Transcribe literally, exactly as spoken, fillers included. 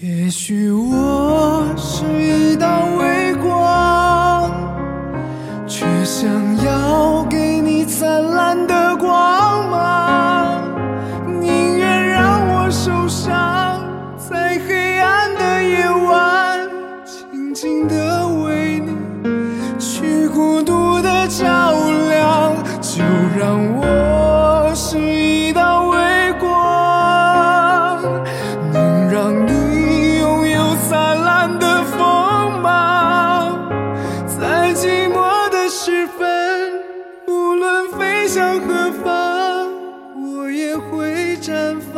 也许我是一道微光，却想要给你灿烂的光芒，宁愿让我受伤，在黑暗的夜晚，静静地为你去孤独的照亮。就让我是一道微光，能让你拥有灿烂的锋芒，在寂寞的时分，无论飞向何方，我也会绽放。